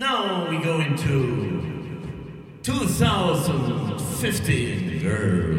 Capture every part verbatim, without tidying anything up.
Now we go into two thousand fifteen, girl.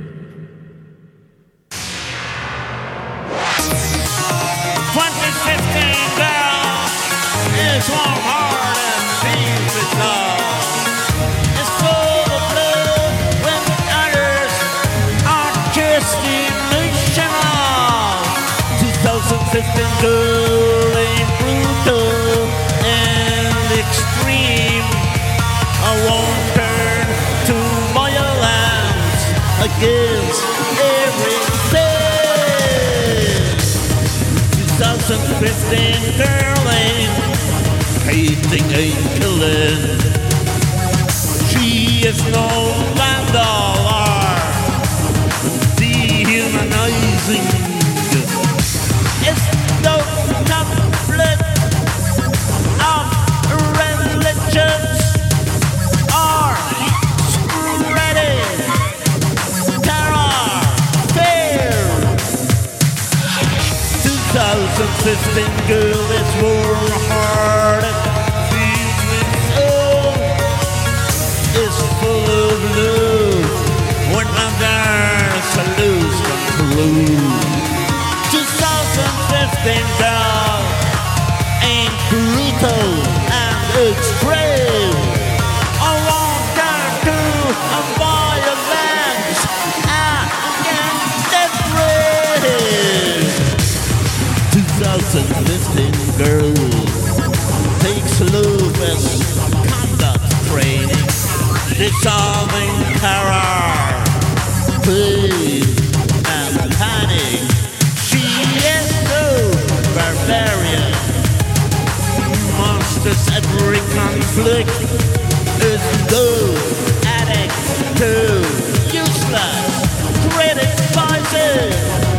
twenty fifteen, girl, is warm heart and filled with love. It's full of love when others are just emotional. twenty fifteen, girl, ain't brutal and extreme. I won't turn to violence against everything. twenty fifteen, girl, ain't hating, ain't killing. She is no vandal or dehumanizing. It's no conflict of religions or spreading terror, fear. twenty fifteen, girl, it's warm hearted, filled with soul. It's full of love when others lose control. twenty fifteen, girl, ain't brutal and extreme. I won't turn to a violence against everything. twenty fifteen, girl, takes love as conduct training, dissolving terror, pain, and panic. She is no barbarian. Monsters every conflict is no addict to useless critic voices.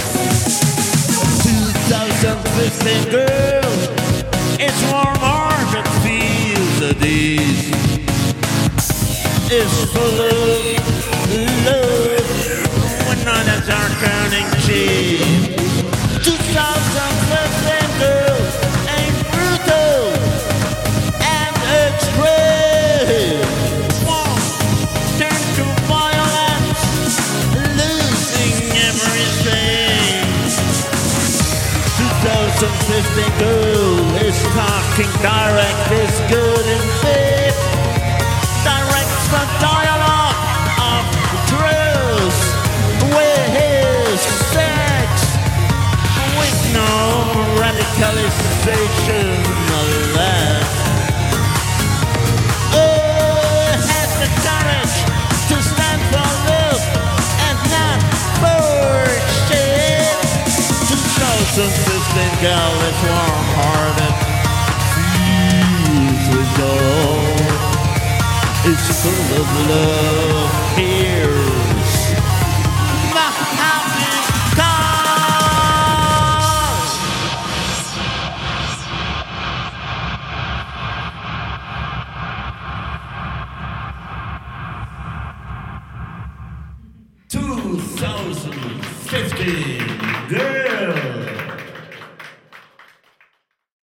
twenty fifteen, girl, it's warm heart that feels at ease. It's full of love when others are turning cheap. twenty fifteen, girl, ain't brutal and extreme. Won't turn to violence, losing everything. twenty fifteen, girl, is talking direct, is good and fit. Directs the dialogue of truth with his sex, with no radicalization of that. Oh, has the courage to stand for love and not bullshit. twenty fifteen, girl, it's warm-hearted, filled with love. It's full of love. Here's the happy cause. twenty fifteen.